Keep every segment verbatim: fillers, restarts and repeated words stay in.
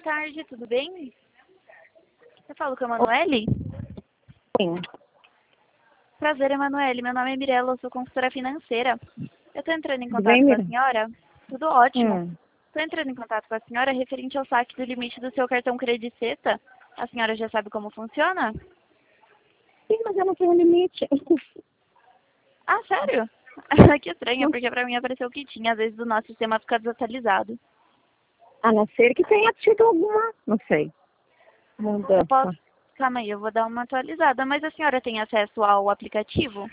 tarde, tudo bem? Eu falo com a Emanuele? Sim. Prazer, Emanuele. Meu nome é Mirella, eu sou consultora financeira. Eu estou entrando em Tudo contato bem, com a Mira? senhora. Tudo ótimo. Hum. Estou entrando em contato com a senhora referente ao saque do limite do seu cartão Crediceta. A senhora já sabe como funciona? Sim, mas eu não tenho limite. Ah, sério? Que estranho, porque pra mim apareceu que tinha. Às vezes o nosso sistema fica desatualizado. A não ser que tenha tido alguma, não sei, Eu mudança. posso... Calma aí, eu vou dar uma atualizada. Mas a senhora tem acesso ao aplicativo?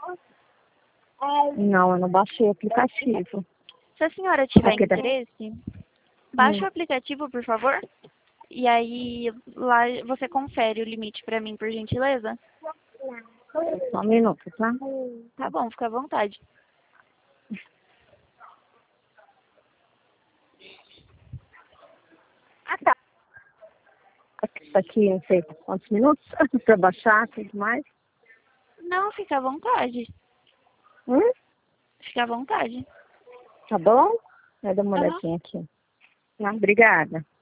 Não, eu não baixei o aplicativo. Se a senhora tiver Aqui tá. interesse, baixe Hum. o aplicativo, por favor. E aí lá você confere o limite pra mim, por gentileza. Só um minuto, tá? Tá bom, fica à vontade. Ah, tá. Isso aqui, não sei quantos minutos para baixar, tudo mais. Não, fica à vontade. Hum? Fica à vontade. Tá bom? Vai dar uma Aham. olhadinha aqui. Tá? Obrigada.